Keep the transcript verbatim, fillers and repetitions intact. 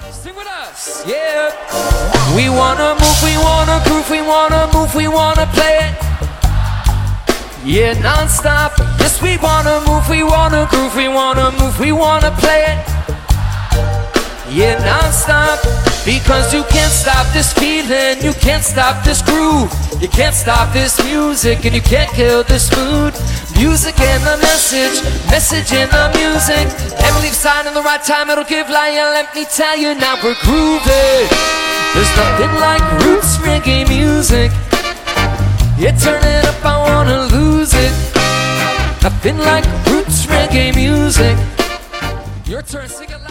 Sing with us, yeah. We wanna move, we wanna groove, we wanna move, we wanna play it. Yeah, non-stop. Yes, we wanna move, we wanna groove, we wanna move, we wanna play it. Yeah, non-stop. Because you can't stop this feeling, you can't stop this groove, you can't stop this music, and you can't kill this mood. Music and the message, message in the music. Never leave sign in the right time, it'll give light. Let me tell you, now we're grooving. There's nothing like roots reggae music. Yeah, turn it up, I wanna lose it. Nothing like roots reggae music. Your turn, sing it loud.